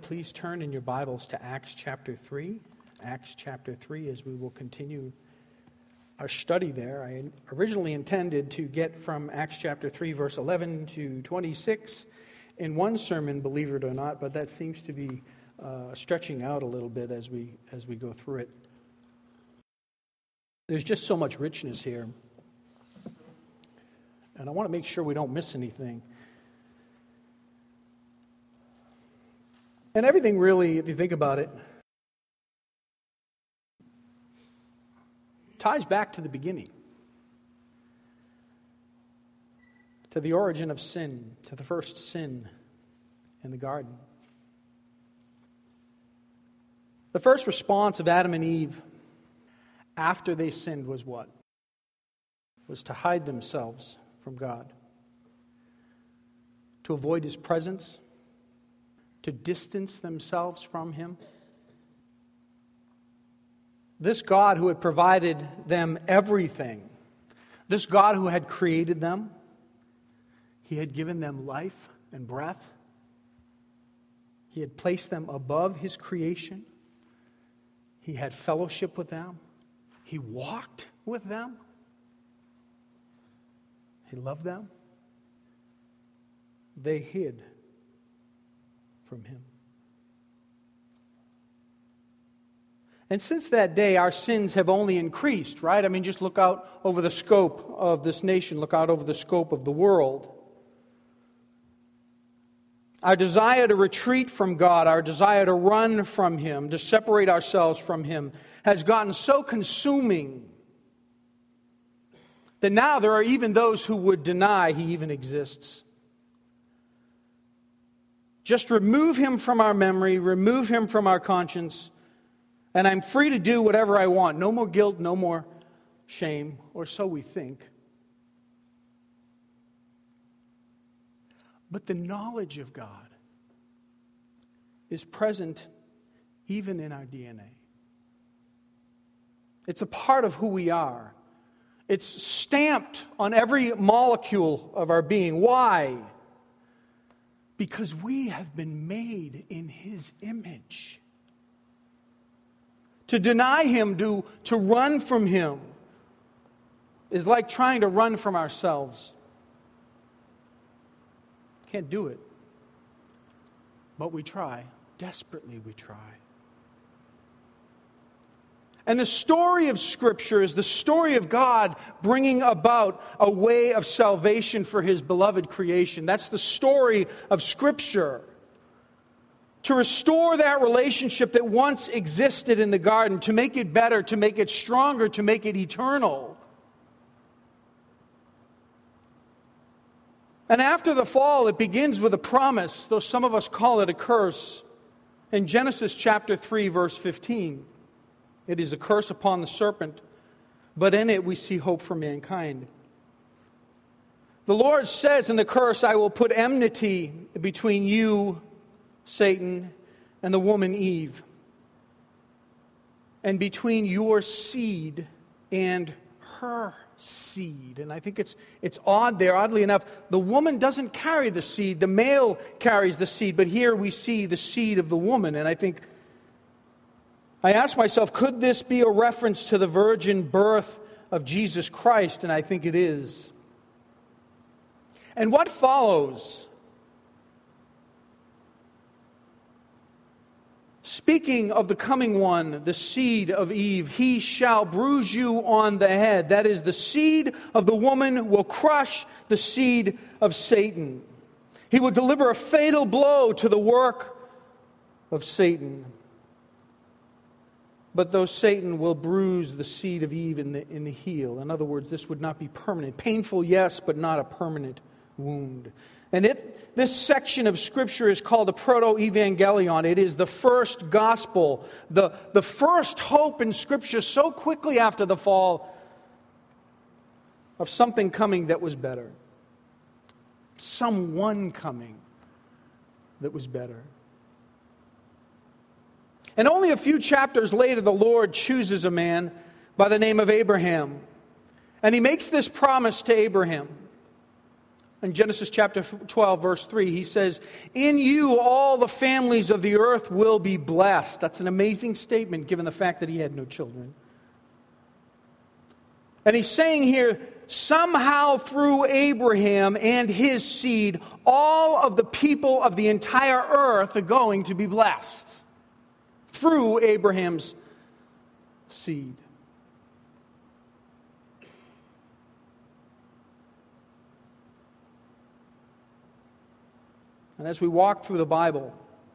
please turn in your Bibles to Acts chapter 3. Acts chapter 3, as we will continue our study there. I originally intended to get from Acts chapter 3, verse 11 to 26 in one sermon, believe it or not, but that seems to be stretching out a little bit as we go through it. There's just so much richness here, and I want to make sure we don't miss anything. And everything really, if you think about it, ties back to the beginning, to the origin of sin, to the first sin in the garden. The first response of Adam and Eve after they sinned was what? Was to hide themselves from God, to avoid His presence, to distance themselves from Him. This God who had provided them everything, this God who had created them, He had given them life and breath. He had placed them above His creation. He had fellowship with them. He walked with them. He loved them. They hid from Him. And since that day, our sins have only increased, right? I mean, just look out over the scope of this nation. Look out over the scope of the world. Our desire to retreat from God, our desire to run from Him, to separate ourselves from Him, has gotten so consuming that now there are even those who would deny He even exists. Just remove Him from our memory, remove Him from our conscience, and I'm free to do whatever I want. No more guilt, no more shame, or so we think. But the knowledge of God is present even in our DNA. It's a part of who we are. It's stamped on every molecule of our being. Why? Because we have been made in His image. To deny Him, to run from Him, is like trying to run from ourselves. Can't do it. But we try. Desperately we try. And the story of Scripture is the story of God bringing about a way of salvation for His beloved creation. That's the story of Scripture. To restore that relationship that once existed in the garden, to make it better, to make it stronger, to make it eternal. And after the fall, it begins with a promise, though some of us call it a curse. In Genesis chapter 3, verse 15, it is a curse upon the serpent, but in it we see hope for mankind. The Lord says in the curse, I will put enmity between you, Satan, and the woman Eve, and between your seed and her seed. And I think it's odd there. Oddly enough, the woman doesn't carry the seed. The male carries the seed. But here we see the seed of the woman. And I ask myself, could this be a reference to the virgin birth of Jesus Christ? And I think it is. And what follows? Speaking of the coming one, the seed of Eve, he shall bruise you on the head. That is, the seed of the woman will crush the seed of Satan. He will deliver a fatal blow to the work of Satan. But though Satan will bruise the seed of Eve in the heel, in other words, this would not be permanent. Painful, yes, but not a permanent wound. And this section of Scripture is called the Proto-Evangelion. It is the first gospel, the first hope in Scripture so quickly after the fall of something coming that was better. Someone coming that was better. And only a few chapters later, the Lord chooses a man by the name of Abraham. And He makes this promise to Abraham. In Genesis chapter 12, verse 3, he says, "In you all the families of the earth will be blessed." That's an amazing statement given the fact that he had no children. And he's saying here, somehow through Abraham and his seed, all of the people of the entire earth are going to be blessed. Through Abraham's seed. And as we walk through the Bible,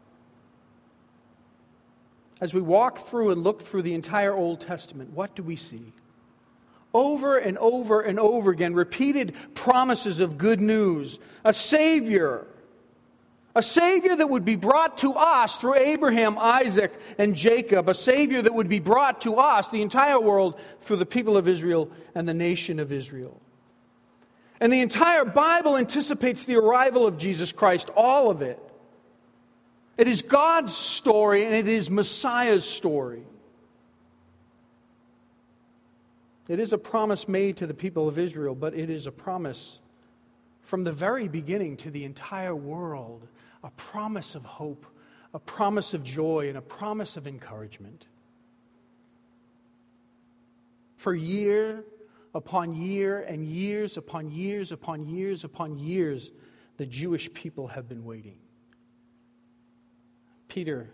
as we walk through and look through the entire Old Testament, what do we see? Over and over and over again, repeated promises of good news. A Savior that would be brought to us through Abraham, Isaac, and Jacob. A Savior that would be brought to us, the entire world, through the people of Israel and the nation of Israel. And the entire Bible anticipates the arrival of Jesus Christ, all of it. It is God's story and it is Messiah's story. It is a promise made to the people of Israel, but it is a promise from the very beginning to the entire world. A promise of hope, a promise of joy, and a promise of encouragement. For year upon year and years upon years upon years upon years, the Jewish people have been waiting. Peter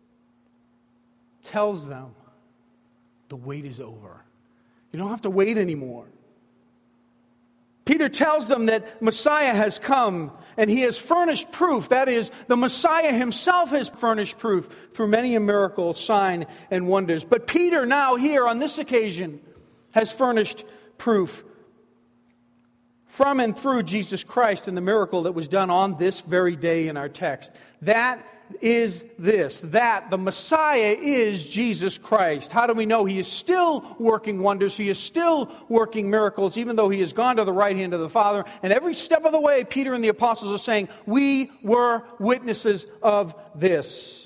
tells them, the wait is over. You don't have to wait anymore. Peter tells them that Messiah has come and he has furnished proof. That is, the Messiah himself has furnished proof through many a miracle, sign, and wonders. But Peter now here on this occasion has furnished proof from and through Jesus Christ and the miracle that was done on this very day in our text. That is this, that the Messiah is Jesus Christ. How do we know? He is still working wonders. He is still working miracles, even though he has gone to the right hand of the Father. And every step of the way, Peter and the apostles are saying, we were witnesses of this.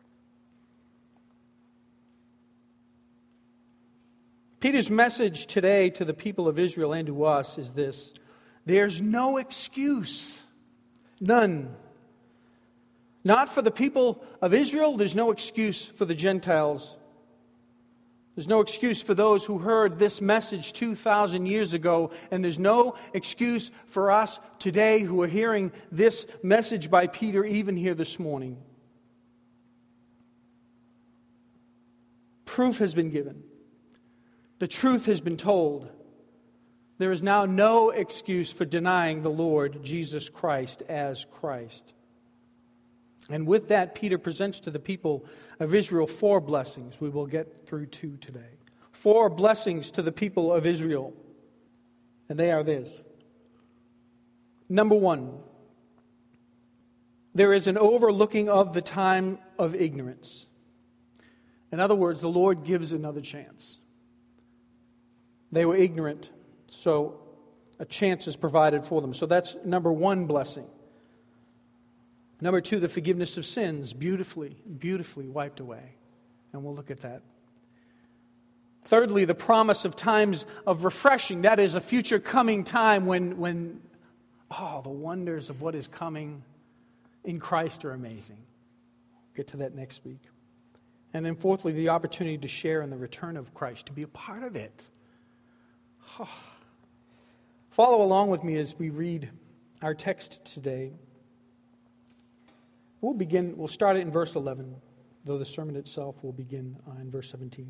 Peter's message today to the people of Israel and to us is this: there's no excuse. None. Not for the people of Israel. There's no excuse for the Gentiles. There's no excuse for those who heard this message 2,000 years ago. And there's no excuse for us today who are hearing this message by Peter even here this morning. Proof has been given. The truth has been told. There is now no excuse for denying the Lord Jesus Christ as Christ. And with that, Peter presents to the people of Israel 4 blessings. We will get through 2 today. 4 blessings to the people of Israel. And they are this. Number 1, there is an overlooking of the time of ignorance. In other words, the Lord gives another chance. They were ignorant, so a chance is provided for them. So that's number 1 blessing. Number 2, the forgiveness of sins, beautifully wiped away. And we'll look at that. Thirdly, the promise of times of refreshing. That is a future coming time when the wonders of what is coming in Christ are amazing. We'll get to that next week. And then fourthly, the opportunity to share in the return of Christ, to be a part of it. Follow along with me as we read our text today. We'll start it in verse 11, though the sermon itself will begin in verse 17.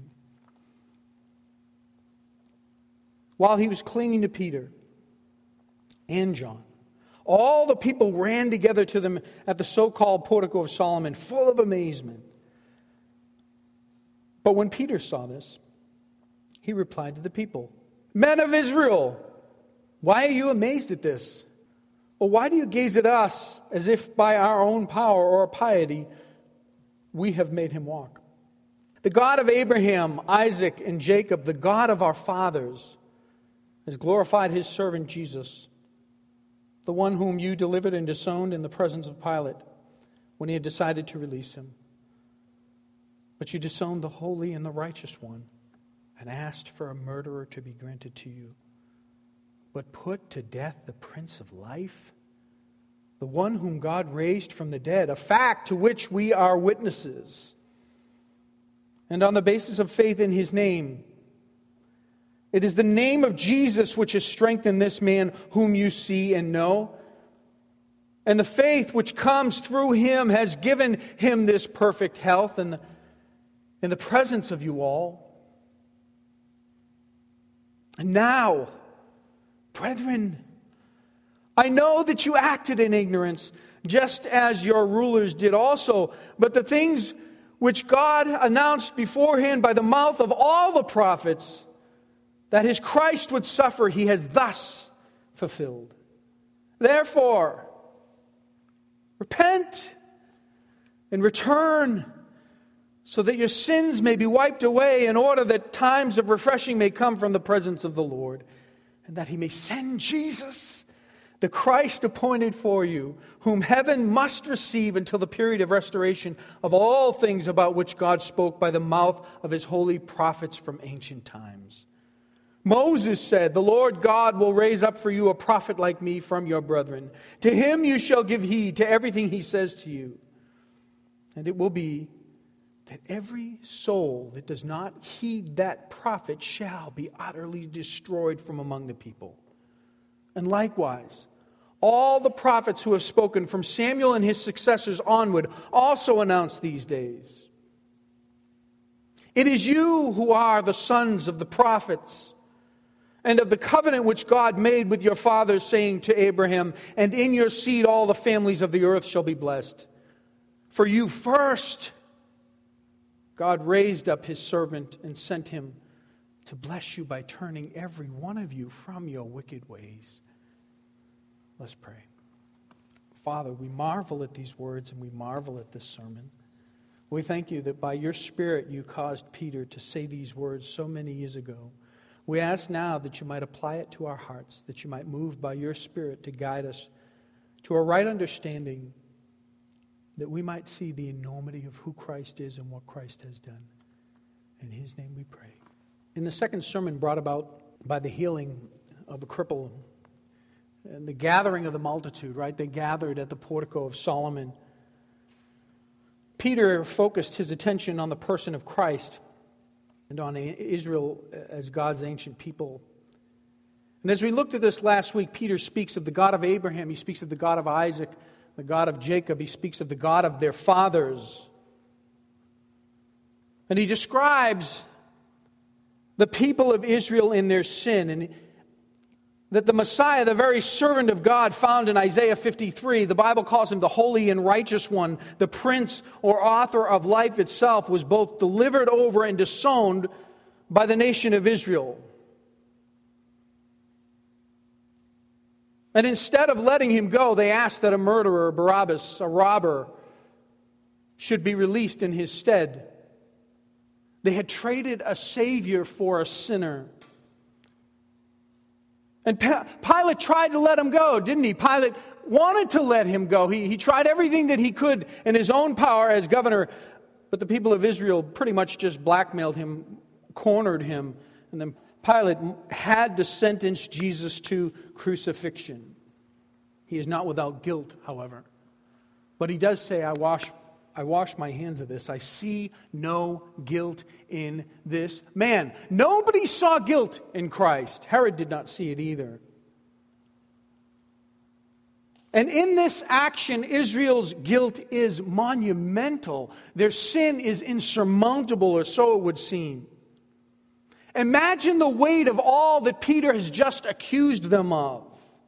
While he was clinging to Peter and John, all the people ran together to them at the so-called portico of Solomon, full of amazement. But when Peter saw this, he replied to the people, "Men of Israel, why are you amazed at this? Or why do you gaze at us as if by our own power or piety we have made him walk? The God of Abraham, Isaac, and Jacob, the God of our fathers, has glorified his servant Jesus, the one whom you delivered and disowned in the presence of Pilate when he had decided to release him. But you disowned the holy and the righteous one and asked for a murderer to be granted to you. but put to death the Prince of Life, the one whom God raised from the dead, a fact to which we are witnesses. And on the basis of faith in his name, it is the name of Jesus which has strengthened this man whom you see and know. And the faith which comes through him has given him this perfect health in the presence of you all. And now, brethren, I know that you acted in ignorance, just as your rulers did also. But the things which God announced beforehand by the mouth of all the prophets, that his Christ would suffer, he has thus fulfilled. Therefore, repent and return, so that your sins may be wiped away, in order that times of refreshing may come from the presence of the Lord, and that he may send Jesus, the Christ appointed for you, whom heaven must receive until the period of restoration of all things about which God spoke by the mouth of his holy prophets from ancient times. Moses said, "The Lord God will raise up for you a prophet like me from your brethren. To him you shall give heed to everything he says to you. And it will be that every soul that does not heed that prophet shall be utterly destroyed from among the people. And likewise, all the prophets who have spoken from Samuel and his successors onward also announce these days. It is you who are the sons of the prophets, and of the covenant which God made with your fathers, saying to Abraham, and in your seed all the families of the earth shall be blessed. For you first, God raised up his servant and sent him to bless you by turning every one of you from your wicked ways." Let's pray. Father, we marvel at these words and we marvel at this sermon. We thank you that by your Spirit you caused Peter to say these words so many years ago. We ask now that you might apply it to our hearts, that you might move by your Spirit to guide us to a right understanding, that we might see the enormity of who Christ is and what Christ has done. In his name we pray. In the second sermon brought about by the healing of a cripple and the gathering of the multitude, right? They gathered at the portico of Solomon. Peter focused his attention on the person of Christ and on Israel as God's ancient people. And as we looked at this last week, Peter speaks of the God of Abraham, he speaks of the God of Isaac, the God of Jacob, he speaks of the God of their fathers. And he describes the people of Israel in their sin, and that the Messiah, the very servant of God found in Isaiah 53, the Bible calls him the Holy and Righteous One, the Prince or Author of life itself, was both delivered over and disowned by the nation of Israel. And instead of letting him go, they asked that a murderer, Barabbas, a robber, should be released in his stead. They had traded a Savior for a sinner. And Pilate tried to let him go, didn't he? Pilate wanted to let him go. He tried everything that he could in his own power as governor, but the people of Israel pretty much just blackmailed him, cornered him, and then Pilate had to sentence Jesus to crucifixion. He is not without guilt, however. But he does say, I wash my hands of this. I see no guilt in this man. Nobody saw guilt in Christ. Herod did not see it either. And in this action, Israel's guilt is monumental. Their sin is insurmountable, or so it would seem. Imagine the weight of all that Peter has just accused them of.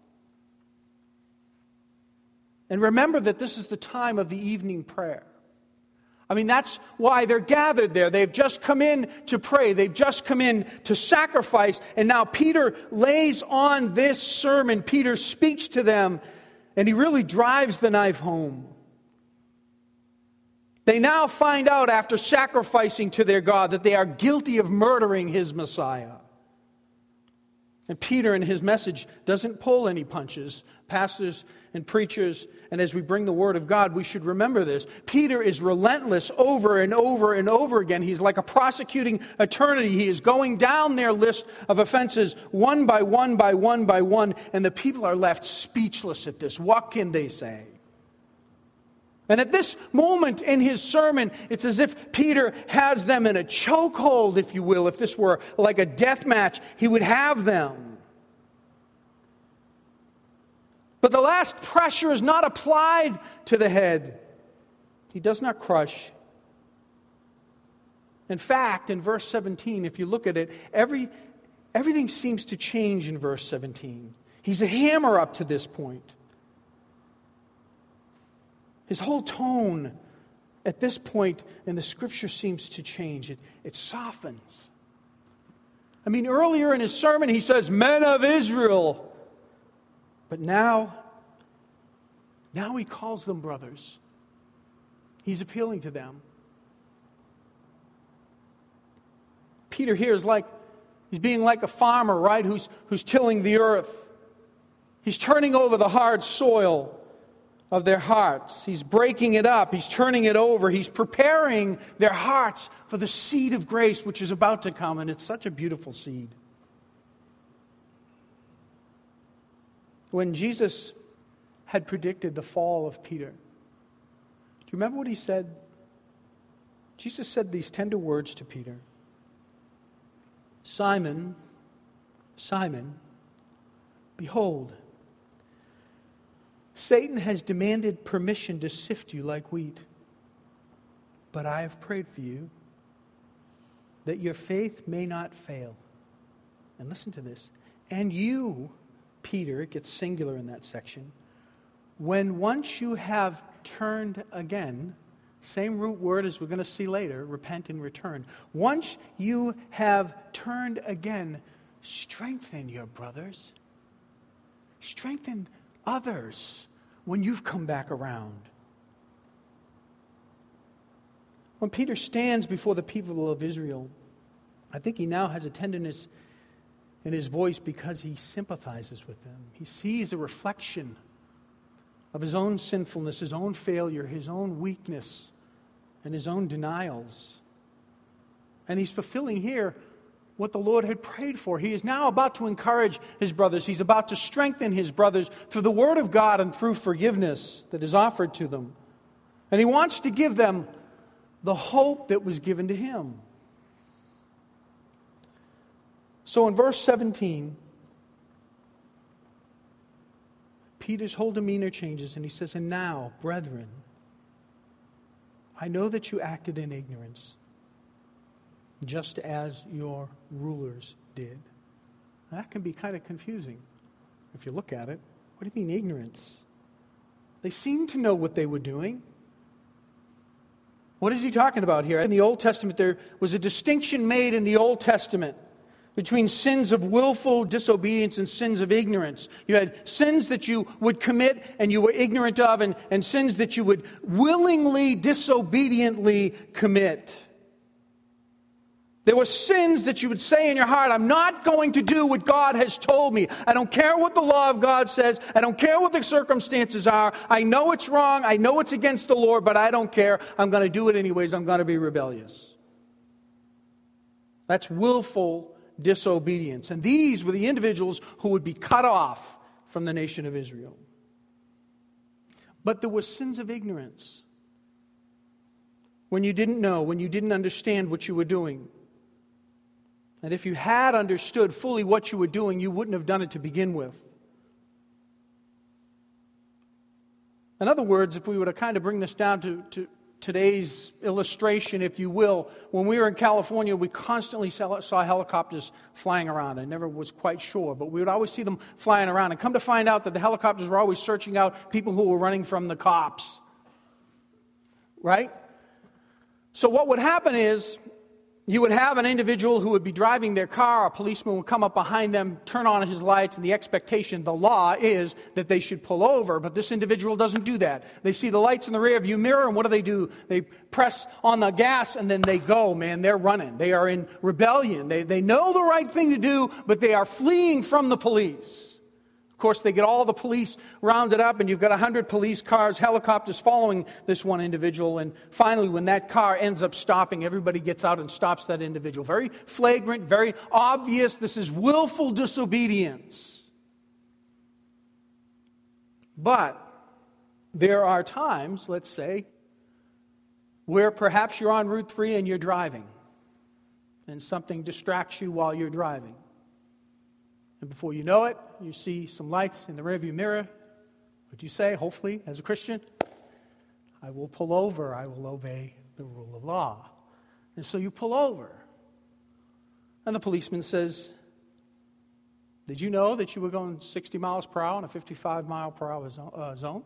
And remember that this is the time of the evening prayer. I mean, that's why they're gathered there. They've just come in to pray. They've just come in to sacrifice. And now Peter lays on this sermon. Peter speaks to them, and he really drives the knife home. They now find out, after sacrificing to their God, that they are guilty of murdering his Messiah. And Peter in his message doesn't pull any punches. Pastors and preachers, and as we bring the Word of God, we should remember this. Peter is relentless over and over and over again. He's like a prosecuting attorney. He is going down their list of offenses one by one by one by one, and the people are left speechless at this. What can they say? And at this moment in his sermon, it's as if Peter has them in a chokehold, if you will. If this were like a death match, he would have them. But the last pressure is not applied to the head. He does not crush. In fact, in verse 17, if you look at it, everything seems to change in verse 17. He's a hammer up to this point. His whole tone at this point in the Scripture seems to change. It softens. I mean, earlier in his sermon he says, "Men of Israel." But now he calls them brothers. He's appealing to them. Peter here is he's being like a farmer, right, who's tilling the earth. He's turning over the hard soil of their hearts. He's breaking it up. He's turning it over. He's preparing their hearts for the seed of grace which is about to come, and it's such a beautiful seed. When Jesus had predicted the fall of Peter, do you remember what he said? Jesus said these tender words to Peter. "Simon, Simon, behold, Satan has demanded permission to sift you like wheat. But I have prayed for you that your faith may not fail." And listen to this. "And you, Peter," it gets singular in that section, "when once you have turned again," same root word as we're going to see later, repent and return. "Once you have turned again, strengthen your brothers." Strengthen others when you've come back around. When Peter stands before the people of Israel, I think he now has a tenderness in his voice because he sympathizes with them. He sees a reflection of his own sinfulness, his own failure, his own weakness, and his own denials. And he's fulfilling here what the Lord had prayed for. He is now about to encourage his brothers. He's about to strengthen his brothers through the Word of God and through forgiveness that is offered to them. And he wants to give them the hope that was given to him. So in verse 17, Peter's whole demeanor changes and he says, "And now, brethren, I know that you acted in ignorance, just as your rulers did." Now, that can be kind of confusing if you look at it. What do you mean ignorance? They seemed to know what they were doing. What is he talking about here? In the Old Testament, there was a distinction made in the Old Testament between sins of willful disobedience and sins of ignorance. You had sins that you would commit and you were ignorant of, and sins that you would willingly, disobediently commit. There were sins that you would say in your heart, "I'm not going to do what God has told me. I don't care what the law of God says. I don't care what the circumstances are. I know it's wrong. I know it's against the Lord, but I don't care. I'm going to do it anyways. I'm going to be rebellious." That's willful disobedience. And these were the individuals who would be cut off from the nation of Israel. But there were sins of ignorance. When you didn't know, when you didn't understand what you were doing. And if you had understood fully what you were doing, you wouldn't have done it to begin with. In other words, if we were to kind of bring this down to today's illustration, if you will, when we were in California, we constantly saw helicopters flying around. I never was quite sure, but we would always see them flying around. And come to find out that the helicopters were always searching out people who were running from the cops. Right? So what would happen is, You would have an individual who would be driving their car, a policeman would come up behind them, turn on his lights, and the expectation, the law is that they should pull over, but this individual doesn't do that. They see the lights in the rear view mirror, and what do? They press on the gas, and then they go, man, they're running. They are in rebellion. They know the right thing to do, but they are fleeing from the police. Of course, they get all the police rounded up, and you've got 100 police cars, helicopters following this one individual. And finally, when that car ends up stopping, everybody gets out and stops that individual. Very flagrant, very obvious. This is willful disobedience. But there are times, let's say, where perhaps you're on Route 3 and you're driving, and something distracts you while you're driving. And before you know it, you see some lights in the rearview mirror. Would you say, hopefully, as a Christian, I will pull over, I will obey the rule of law. And so you pull over. And the policeman says, did you know that you were going 60 miles per hour in a 55 mile per hour zone?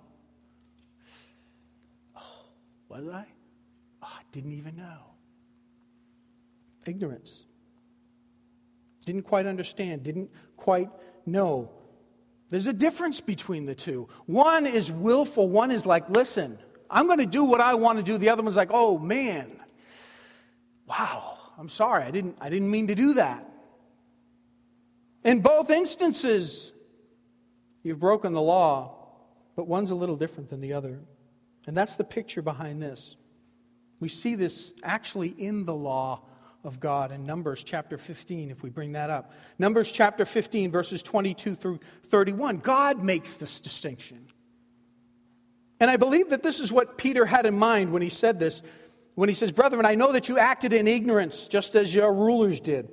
Oh, was I? Oh, I didn't even know. Ignorance. Didn't quite understand, didn't quite know. There's a difference between the two. One is willful, one is like, listen, I'm going to do what I want to do. The other one's like, oh man, wow, I'm sorry, I didn't mean to do that. In both instances, you've broken the law, but one's a little different than the other. And that's the picture behind this. We see this actually in the law of God in Numbers chapter 15, if we bring that up. Numbers chapter 15, verses 22 through 31. God makes this distinction. And I believe that this is what Peter had in mind when he said this. When he says, brethren, I know that you acted in ignorance, just as your rulers did.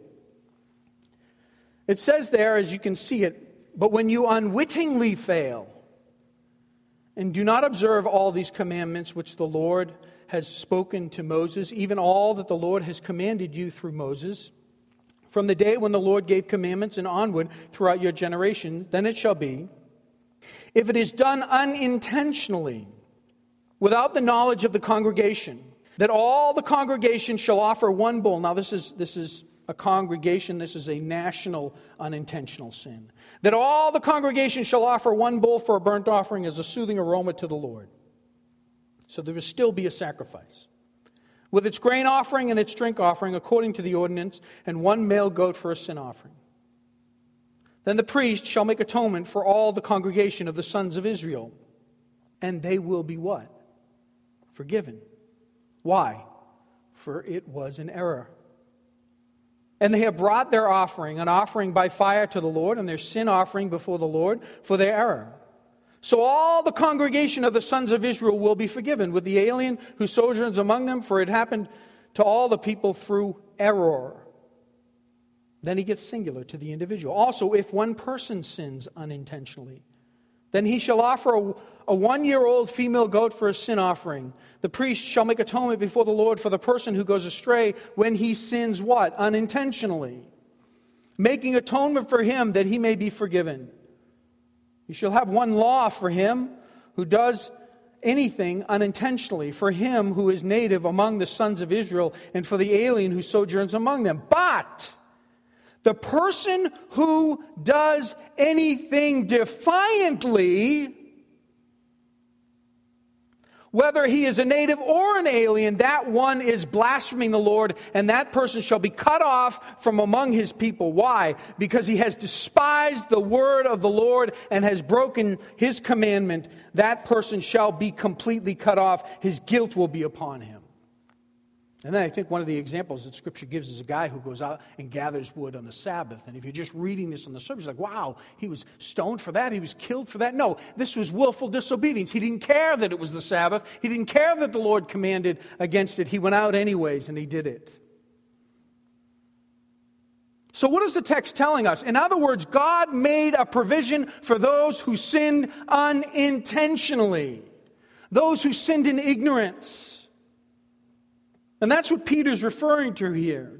It says there, as you can see it, but when you unwittingly fail and do not observe all these commandments which the Lord has spoken to Moses, even all that the Lord has commanded you through Moses, from the day when the Lord gave commandments and onward throughout your generation, then it shall be, if it is done unintentionally, without the knowledge of the congregation, that all the congregation shall offer one bull. Now this is a congregation, this is a national unintentional sin. That all the congregation shall offer one bull for a burnt offering as a soothing aroma to the Lord. So there will still be a sacrifice, with its grain offering and its drink offering according to the ordinance, and one male goat for a sin offering. Then the priest shall make atonement for all the congregation of the sons of Israel, and they will be what? Forgiven. Why? For it was an error. And they have brought their offering, an offering by fire to the Lord, and their sin offering before the Lord for their error. So all the congregation of the sons of Israel will be forgiven, with the alien who sojourns among them, for it happened to all the people through error. Then he gets singular to the individual. Also, if one person sins unintentionally, then he shall offer a 1-year-old female goat for a sin offering. The priest shall make atonement before the Lord for the person who goes astray when he sins what? Unintentionally. Making atonement for him that he may be forgiven. You shall have one law for him who does anything unintentionally, for him who is native among the sons of Israel, and for the alien who sojourns among them. But the person who does anything defiantly, whether he is a native or an alien, that one is blaspheming the Lord, and that person shall be cut off from among his people. Why? Because he has despised the word of the Lord and has broken his commandment. That person shall be completely cut off. His guilt will be upon him. And then I think one of the examples that Scripture gives is a guy who goes out and gathers wood on the Sabbath. And if you're just reading this on the surface, like, wow, he was stoned for that, he was killed for that. No, this was willful disobedience. He didn't care that it was the Sabbath. He didn't care that the Lord commanded against it. He went out anyways, and he did it. So what is the text telling us? In other words, God made a provision for those who sinned unintentionally, those who sinned in ignorance. And that's what Peter's referring to here.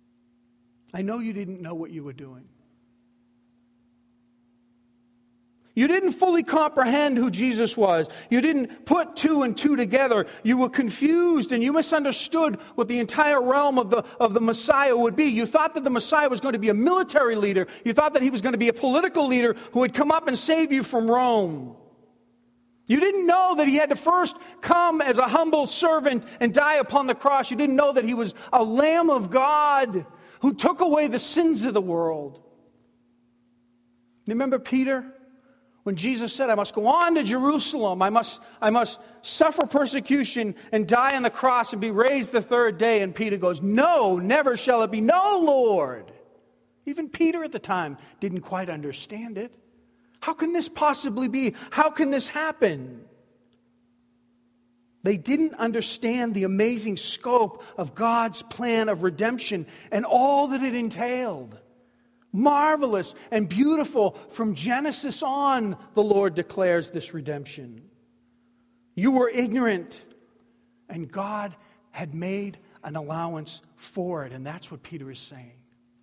I know you didn't know what you were doing. You didn't fully comprehend who Jesus was. You didn't put two and two together. You were confused and you misunderstood what the entire realm of the Messiah would be. You thought that the Messiah was going to be a military leader. You thought that he was going to be a political leader who would come up and save you from Rome. You didn't know that he had to first come as a humble servant and die upon the cross. You didn't know that he was a Lamb of God who took away the sins of the world. Remember Peter? When Jesus said, I must go on to Jerusalem, I must suffer persecution and die on the cross and be raised the third day. And Peter goes, no, never shall it be. No, Lord. Even Peter at the time didn't quite understand it. How can this possibly be? How can this happen? They didn't understand the amazing scope of God's plan of redemption and all that it entailed. Marvelous and beautiful from Genesis on, the Lord declares this redemption. You were ignorant, and God had made an allowance for it, and that's what Peter is saying.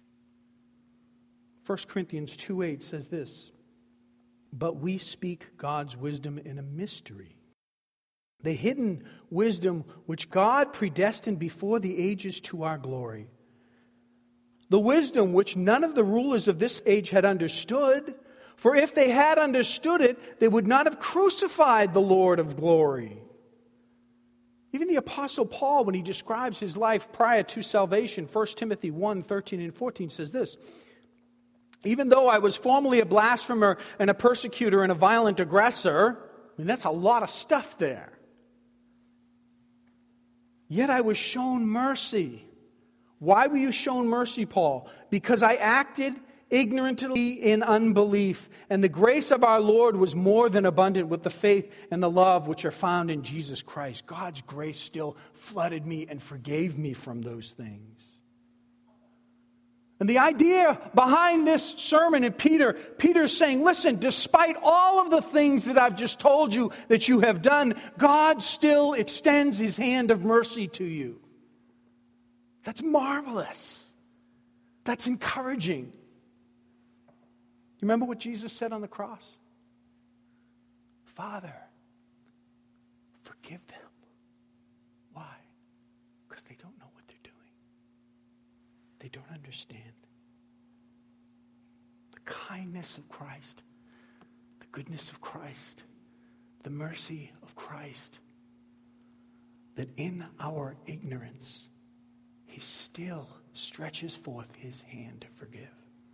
1 Corinthians 2:8 says this, but we speak God's wisdom in a mystery, the hidden wisdom which God predestined before the ages to our glory. The wisdom which none of the rulers of this age had understood, for if they had understood it, they would not have crucified the Lord of glory. Even the Apostle Paul, when he describes his life prior to salvation, 1 Timothy 1:13 and 14 says this, even though I was formerly a blasphemer and a persecutor and a violent aggressor, I mean, that's a lot of stuff there. Yet I was shown mercy. Why were you shown mercy, Paul? Because I acted ignorantly in unbelief, and the grace of our Lord was more than abundant with the faith and the love which are found in Jesus Christ. God's grace still flooded me and forgave me from those things. And the idea behind this sermon in Peter's saying, listen, despite all of the things that I've just told you that you have done, God still extends his hand of mercy to you. That's marvelous. That's encouraging. You remember what Jesus said on the cross? Father, forgive them. Why? Because they don't know what they're doing. They don't understand. The kindness of Christ, the goodness of Christ, the mercy of Christ, that in our ignorance, he still stretches forth his hand to forgive.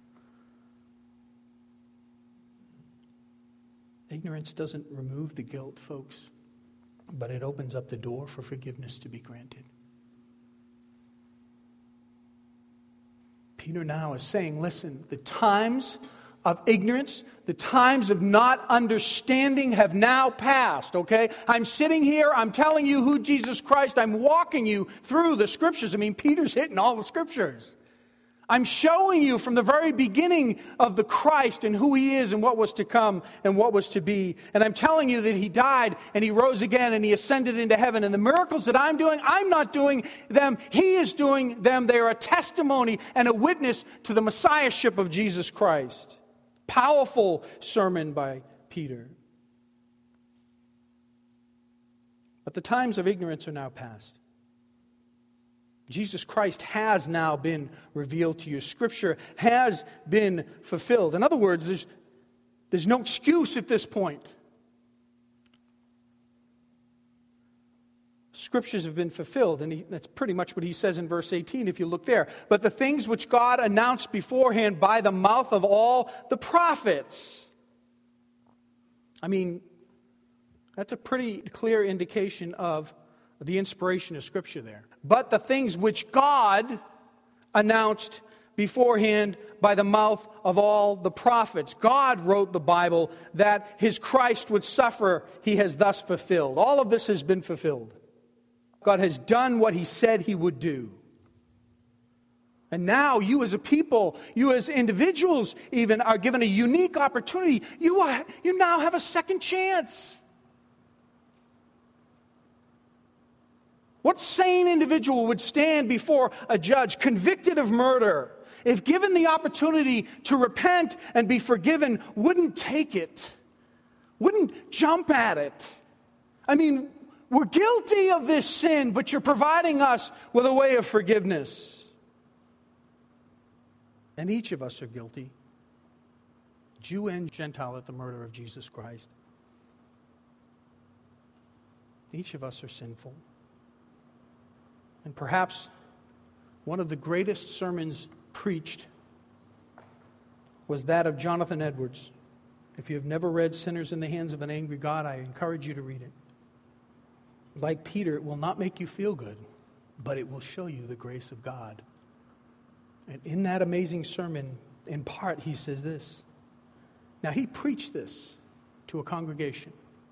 Ignorance doesn't remove the guilt, folks, but it opens up the door for forgiveness to be granted. Peter now is saying, listen, the times of ignorance, the times of not understanding have now passed, okay? I'm sitting here, I'm telling you who Jesus Christ, I'm walking you through the scriptures. I mean, Peter's hitting all the scriptures. I'm showing you from the very beginning of the Christ and who he is and what was to come and what was to be. And I'm telling you that he died and he rose again and he ascended into heaven. And the miracles that I'm doing, I'm not doing them. He is doing them. They are a testimony and a witness to the Messiahship of Jesus Christ. Powerful sermon by Peter. But the times of ignorance are now past. Jesus Christ has now been revealed to you. Scripture has been fulfilled. In other words, there's no excuse at this point. Scriptures have been fulfilled, and that's pretty much what he says in verse 18 if you look there. But the things which God announced beforehand by the mouth of all the prophets. I mean, that's a pretty clear indication of the inspiration of Scripture there. But the things which God announced beforehand by the mouth of all the prophets. God wrote the Bible that his Christ would suffer, he has thus fulfilled. All of this has been fulfilled. God has done what he said he would do. And now you as a people, you as individuals even, are given a unique opportunity. You now have a second chance. What sane individual would stand before a judge convicted of murder, if given the opportunity to repent and be forgiven, wouldn't take it wouldn't jump at it. I mean, we're guilty of this sin, but you're providing us with a way of forgiveness. And each of us are guilty, Jew and Gentile, at the murder of Jesus Christ. Each of us are sinful. And perhaps one of the greatest sermons preached was that of Jonathan Edwards. If you have never read Sinners in the Hands of an Angry God, I encourage you to read it. Like Peter, it will not make you feel good, but it will show you the grace of God. And in that amazing sermon, in part, he says this. Now, he preached this to a congregation.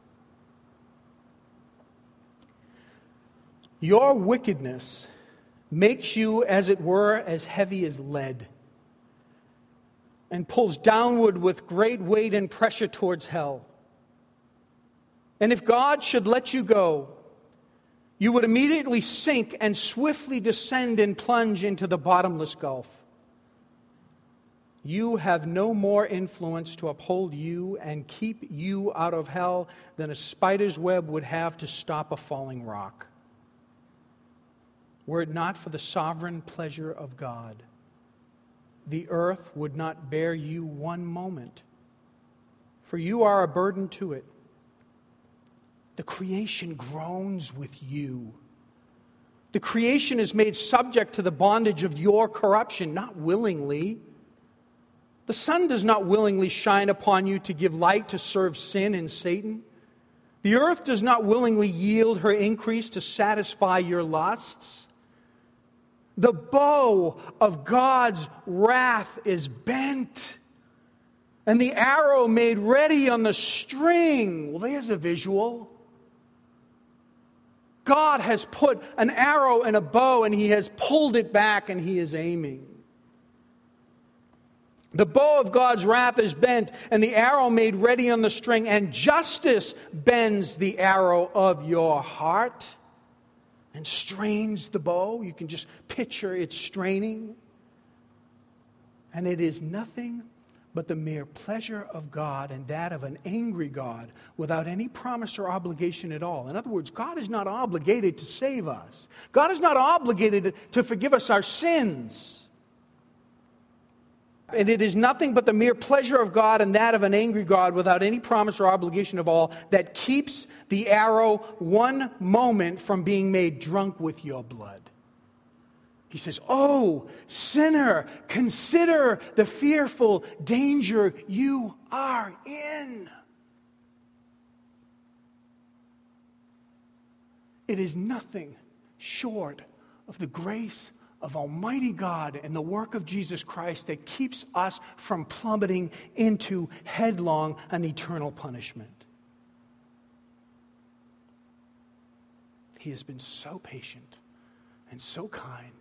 Your wickedness makes you, as it were, as heavy as lead, and pulls downward with great weight and pressure towards hell. And if God should let you go, you would immediately sink and swiftly descend and plunge into the bottomless gulf. You have no more influence to uphold you and keep you out of hell than a spider's web would have to stop a falling rock. Were it not for the sovereign pleasure of God, the earth would not bear you one moment, for you are a burden to it. The creation groans with you. The creation is made subject to the bondage of your corruption, not willingly. The sun does not willingly shine upon you to give light to serve sin and Satan. The earth does not willingly yield her increase to satisfy your lusts. The bow of God's wrath is bent, and the arrow made ready on the string. Well, there's a visual. God has put an arrow in a bow, and He has pulled it back, and He is aiming. The bow of God's wrath is bent, and the arrow made ready on the string, and justice bends the arrow of your heart and strains the bow. You can just picture it straining. And it is nothing but the mere pleasure of God, and that of an angry God, without any promise or obligation at all. In other words, God is not obligated to save us. God is not obligated to forgive us our sins. And it is nothing but the mere pleasure of God and that of an angry God, without any promise or obligation of all, that keeps the arrow one moment from being made drunk with your blood. He says, "Oh, sinner, consider the fearful danger you are in." It is nothing short of the grace of Almighty God and the work of Jesus Christ that keeps us from plummeting into headlong and eternal punishment. He has been so patient and so kind.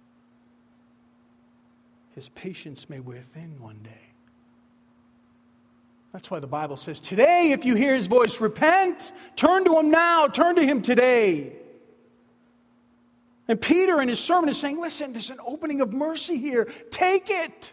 His patience may wear thin one day. That's why the Bible says, today, if you hear His voice, repent. Turn to Him now. Turn to Him today. And Peter in his sermon is saying, listen, there's an opening of mercy here. Take it.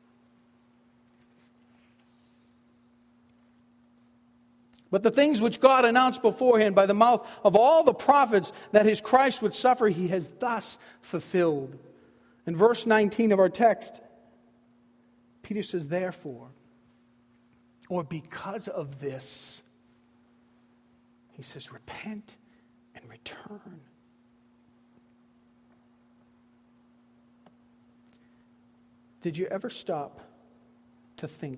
But the things which God announced beforehand by the mouth of all the prophets that His Christ would suffer, He has thus fulfilled. In verse 19 of our text, Peter says, therefore, or because of this, he says, repent and return. Did you ever stop to think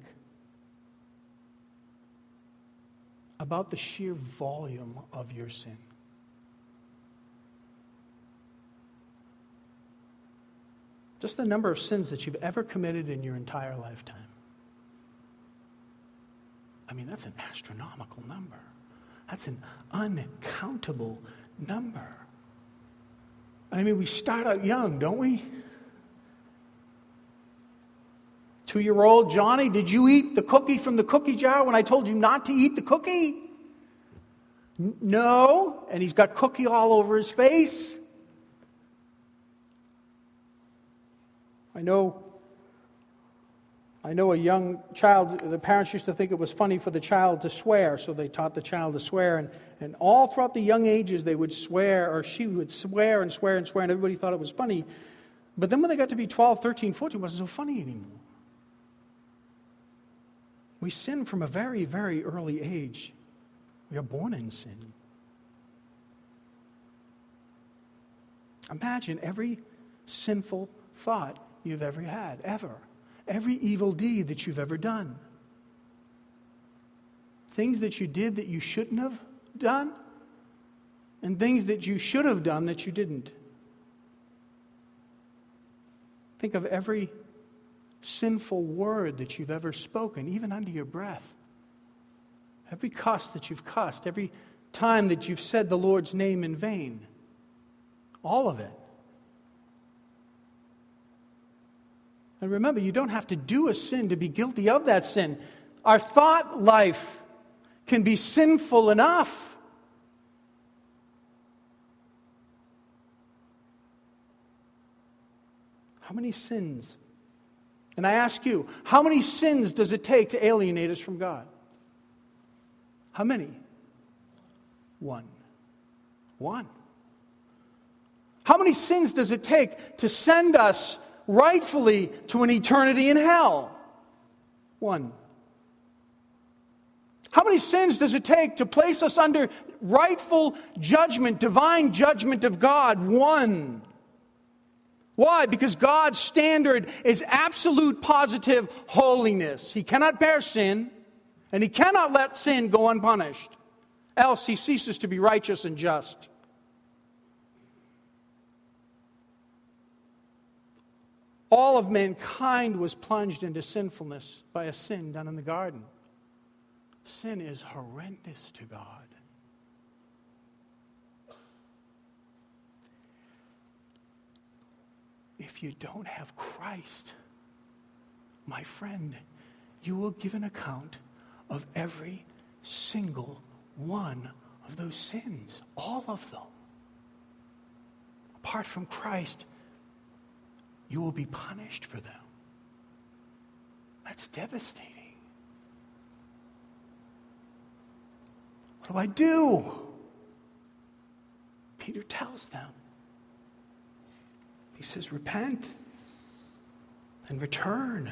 about the sheer volume of your sin? Just the number of sins that you've ever committed in your entire lifetime. I mean, that's an astronomical number. That's an uncountable number. I mean, we start out young, don't we? 2-year-old Johnny, did you eat the cookie from the cookie jar when I told you not to eat the cookie? No. And he's got cookie all over his face. I know I know a young child, the parents used to think it was funny for the child to swear, so they taught the child to swear. And all throughout the young ages, they would swear, or she would swear and swear and swear, and everybody thought it was funny. But then when they got to be 12, 13, 14, it wasn't so funny anymore. We sin from a very, very early age. We are born in sin. Imagine every sinful thought you've ever had, ever. Every evil deed that you've ever done. Things that you did that you shouldn't have done, and things that you should have done that you didn't. Think of every sinful word that you've ever spoken, even under your breath. Every cuss that you've cussed, every time that you've said the Lord's name in vain. All of it. And remember, you don't have to do a sin to be guilty of that sin. Our thought life can be sinful enough. How many sins? And I ask you, how many sins does it take to alienate us from God? How many? One. One. How many sins does it take to send us rightfully to an eternity in hell? One. How many sins does it take to place us under rightful judgment, divine judgment of God? One. Why? Because God's standard is absolute positive holiness. He cannot bear sin, and He cannot let sin go unpunished. Else He ceases to be righteous and just. All of mankind was plunged into sinfulness by a sin done in the garden. Sin is horrendous to God. If you don't have Christ, my friend, you will give an account of every single one of those sins. All of them. Apart from Christ, you will be punished for them. That's devastating. What do I do? Peter tells them. He says, repent and return.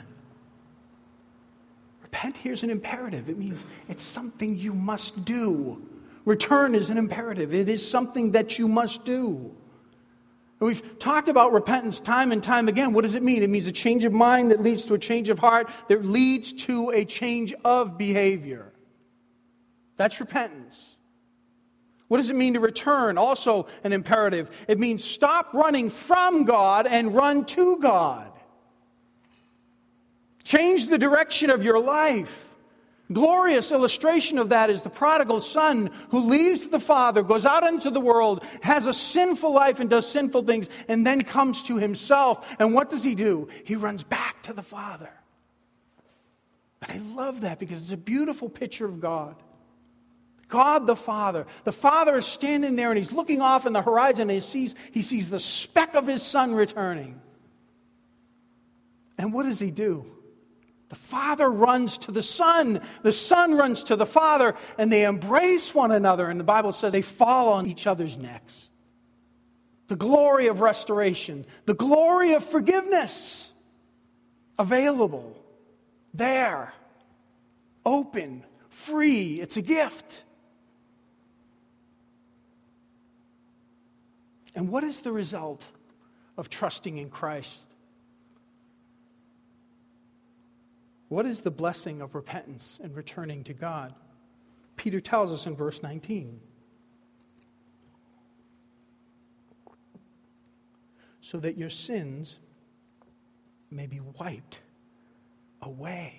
Repent here is an imperative. It means it's something you must do. Return is an imperative. It is something that you must do. And we've talked about repentance time and time again. What does it mean? It means a change of mind that leads to a change of heart, that leads to a change of behavior. That's repentance. What does it mean to return? Also an imperative. It means stop running from God and run to God. Change the direction of your life. Glorious illustration of that is the prodigal son who leaves the father, goes out into the world, has a sinful life and does sinful things, and then comes to himself. And what does he do? He runs back to the Father. And I love that because it's a beautiful picture of God. God the Father. The Father is standing there and He's looking off in the horizon and he sees the speck of His Son returning. And what does He do? The Father runs to the Son runs to the Father, and they embrace one another. And the Bible says they fall on each other's necks. The glory of restoration, the glory of forgiveness, available, there, open, free. It's a gift. And what is the result of trusting in Christ? What is the blessing of repentance and returning to God? Peter tells us in verse 19. So that your sins may be wiped away.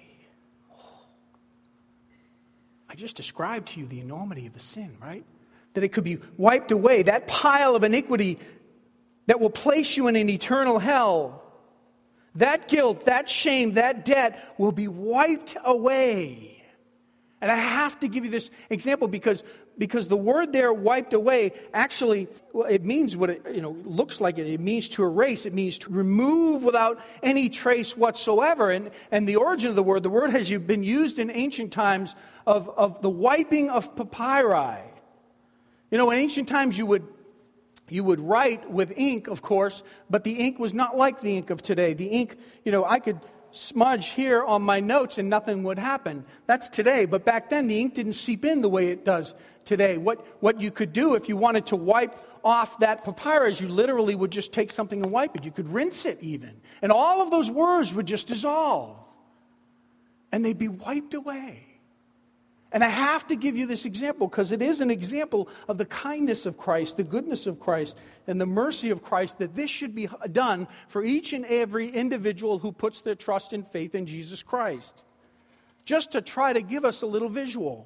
I just described to you the enormity of the sin, right? That it could be wiped away. That pile of iniquity that will place you in an eternal hell. That guilt, that shame, that debt will be wiped away. And I have to give you this example because because the word there, wiped away, actually, well, it means what it looks like. It means to erase. It means to remove without any trace whatsoever. And the origin of the word has been used in ancient times of the wiping of papyri. In ancient times you would write with ink, of course, but the ink was not like the ink of today. The ink, I could smudge here on my notes and nothing would happen. That's today, but back then the ink didn't seep in the way it does today. What you could do if you wanted to wipe off that papyrus, you literally would just take something and wipe it. You could rinse it even. And all of those words would just dissolve. And they'd be wiped away. And I have to give you this example because it is an example of the kindness of Christ, the goodness of Christ, and the mercy of Christ, that this should be done for each and every individual who puts their trust and faith in Jesus Christ. Just to try to give us a little visual.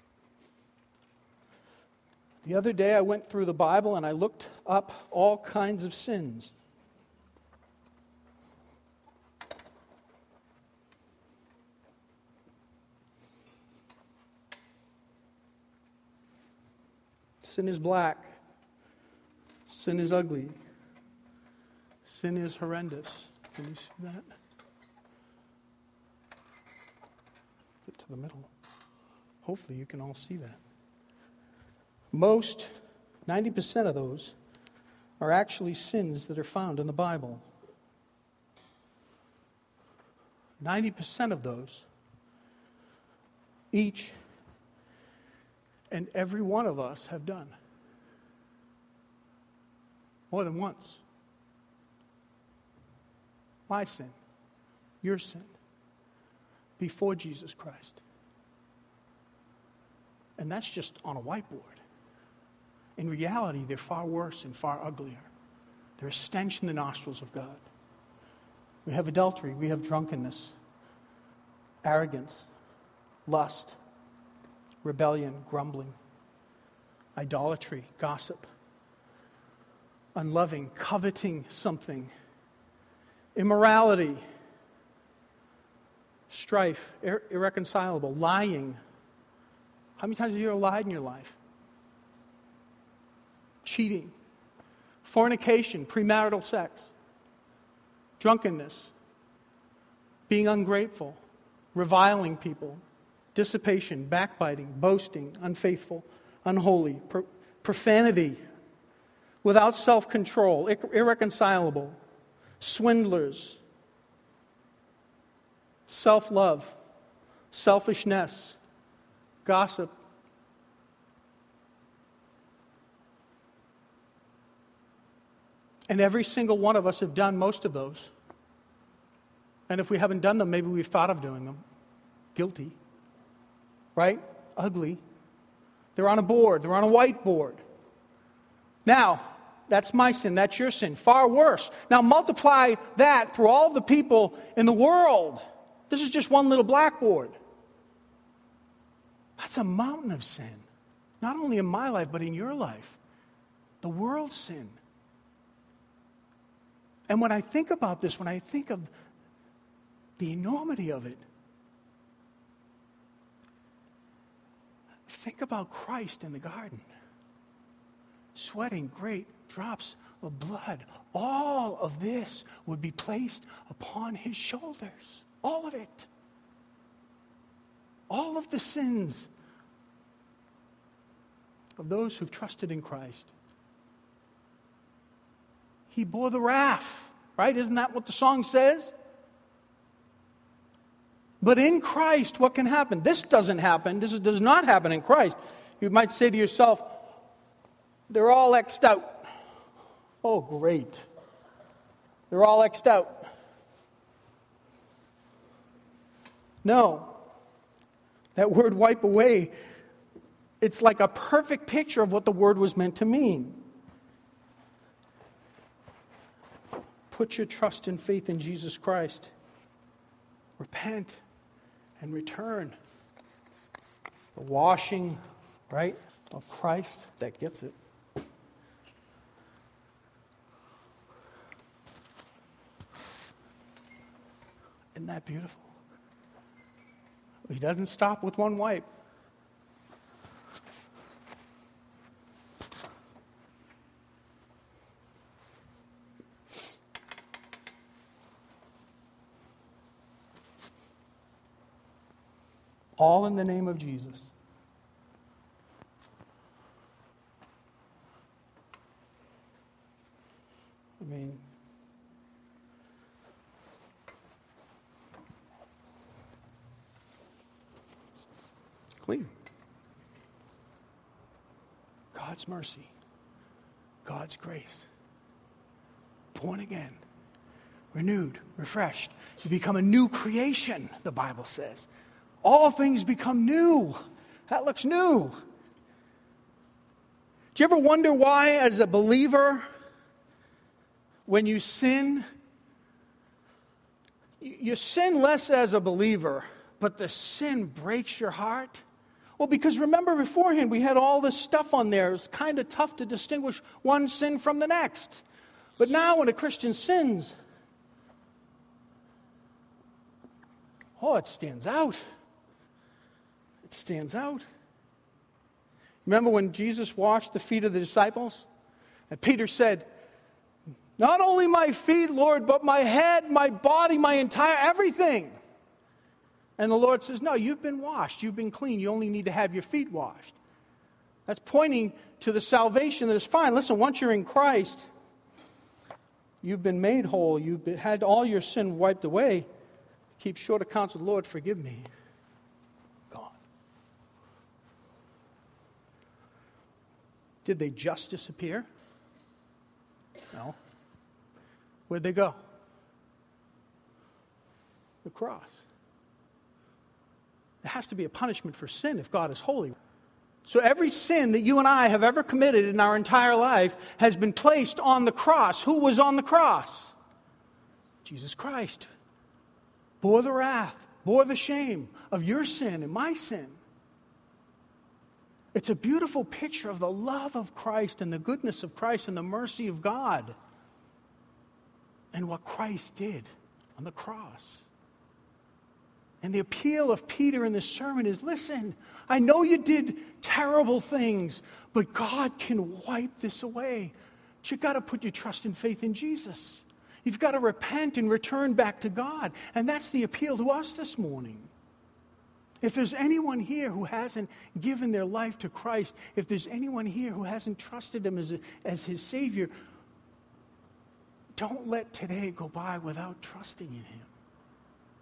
The other day I went through the Bible and I looked up all kinds of sins. Sin is black. Sin is ugly. Sin is horrendous. Can you see that? Get to the middle. Hopefully you can all see that. 90% of those are actually sins that are found in the Bible. 90% of those, each and every one of us have done. More than once. My sin, your sin, before Jesus Christ. And that's just on a whiteboard. In reality, they're far worse and far uglier. They're a stench in the nostrils of God. We have adultery, we have drunkenness, arrogance, lust, rebellion, grumbling, idolatry, gossip, unloving, coveting something, immorality, strife, irreconcilable, lying. How many times have you ever lied in your life? Cheating, fornication, premarital sex, drunkenness, being ungrateful, reviling people, dissipation, backbiting, boasting, unfaithful, unholy, profanity, without self-control, irreconcilable, swindlers, self-love, selfishness, gossip. And every single one of us have done most of those. And if we haven't done them, maybe we've thought of doing them. Guilty. Right? Ugly. They're on a board. They're on a whiteboard. Now, that's my sin. That's your sin. Far worse. Now multiply that through all the people in the world. This is just one little blackboard. That's a mountain of sin. Not only in my life, but in your life. The world's sin. And when I think about this, when I think of the enormity of it, think about Christ in the garden, sweating great drops of blood. All of this would be placed upon his shoulders. All of it. All of the sins of those who've trusted in Christ. He bore the wrath, right? Isn't that what the song says? But in Christ, what can happen? This doesn't happen. This does not happen in Christ. You might say to yourself, they're all X'd out. Oh, great. They're all X'd out. No. That word wipe away, it's like a perfect picture of what the word was meant to mean. Put your trust and faith in Jesus Christ. Repent and return. The washing, right, of Christ, that gets it. Isn't that beautiful? He doesn't stop with one wipe. All in the name of Jesus. I mean, clean. God's mercy. God's grace. Born again. Renewed. Refreshed. You become a new creation, the Bible says. All things become new. That looks new. Do you ever wonder why, as a believer, when you sin, you sin less as a believer, but the sin breaks your heart? Well, because remember beforehand, we had all this stuff on there. It was kind of tough to distinguish one sin from the next. But now when a Christian sins, it stands out. It stands out. Remember when Jesus washed the feet of the disciples? And Peter said, "Not only my feet, Lord, but my head, my body, my entire everything." And the Lord says, "No, you've been washed. You've been clean. You only need to have your feet washed." That's pointing to the salvation that is fine. Listen, once you're in Christ, you've been made whole. You've had all your sin wiped away. Keep short accounts with the Lord. Forgive me. Gone. Did they just disappear? No. Where'd they go? The cross. There has to be a punishment for sin if God is holy. So every sin that you and I have ever committed in our entire life has been placed on the cross. Who was on the cross? Jesus Christ. Bore the wrath, bore the shame of your sin and my sin. It's a beautiful picture of the love of Christ and the goodness of Christ and the mercy of God and what Christ did on the cross. And the appeal of Peter in this sermon is, listen, I know you did terrible things, but God can wipe this away. But you've got to put your trust and faith in Jesus. You've got to repent and return back to God. And that's the appeal to us this morning. If there's anyone here who hasn't given their life to Christ, if there's anyone here who hasn't trusted Him as His Savior, don't let today go by without trusting in Him.